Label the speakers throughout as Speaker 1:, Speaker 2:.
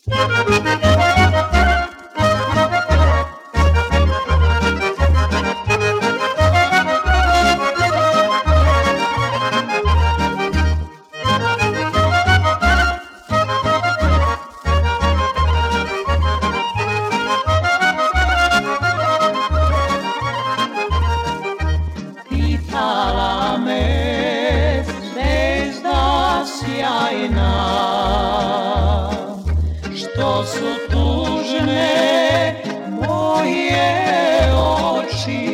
Speaker 1: Pitala me zvezda sjajna, što su tužne moje oči,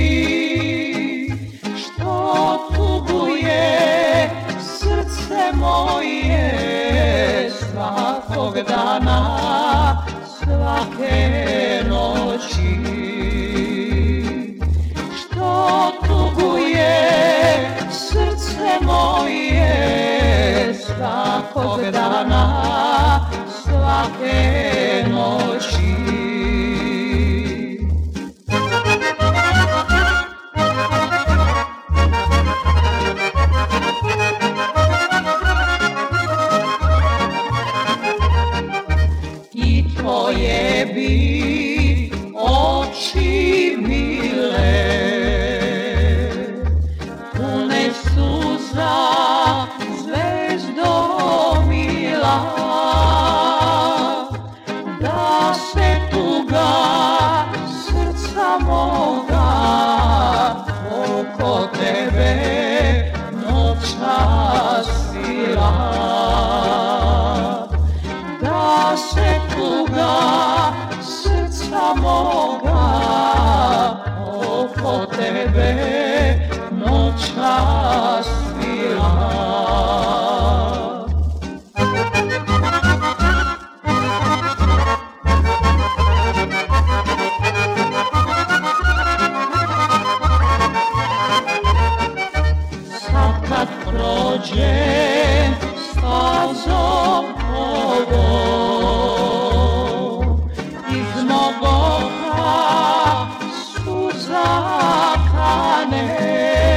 Speaker 1: što tuguje srce moje svakog dana, svake noći. Što tuguje srce moje svakog dana, svake noći. I tvoje bi oči mile, pune suza, zvezdo mila, da se tuga srca moga oko tebe noćas svila. Da se tuga srca moga oko tebe noćas svila. Sad kad prođem stazom ovom, iz mog oka suza kane,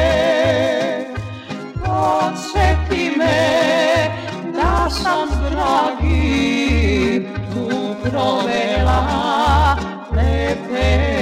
Speaker 1: podsjeti me da sam s dragim tu provela lepe